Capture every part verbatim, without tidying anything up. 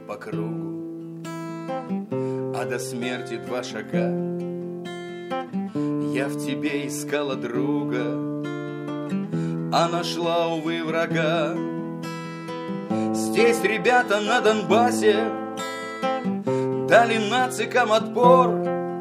по кругу, а до смерти два шага. Я в тебе искала друга, а нашла, увы, врага. Здесь ребята на Донбассе дали нацикам отпор.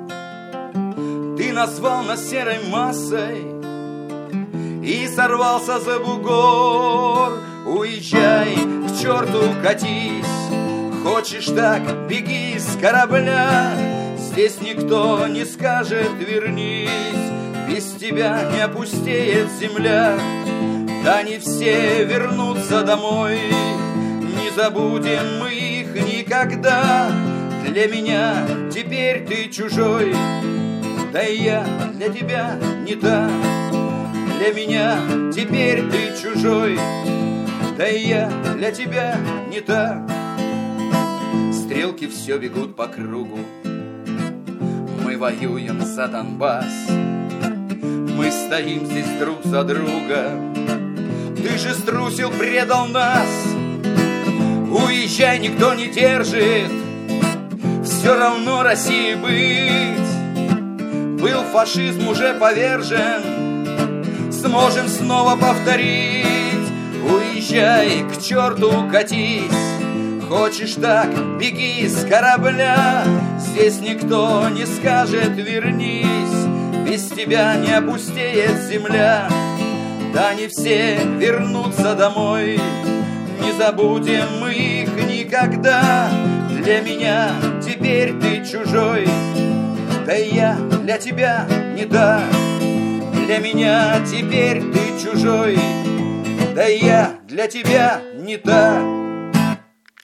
Ты назвал нас серой массой и сорвался за бугор. Уезжай, к черту катись, хочешь так, беги с корабля. Здесь никто не скажет вернись, без тебя не опустеет земля. Да не все вернутся домой, не забудем мы их никогда. Для меня теперь ты чужой, да и я для тебя не та. Для меня теперь ты чужой, да и я для тебя не та. Стрелки все бегут по кругу, мы воюем за Донбасс. Мы стоим здесь друг за друга, ты же струсил, предал нас. Уезжай, никто не держит, все равно России быть. Был фашизм уже повержен, сможем снова повторить. Уезжай, к черту катись, хочешь так, беги с корабля. Здесь никто не скажет вернись, без тебя не опустеет земля. Да не все вернутся домой, не забудем мы их никогда. Для меня теперь ты чужой, да и я для тебя не та. Для меня теперь ты чужой, да и я для тебя не та.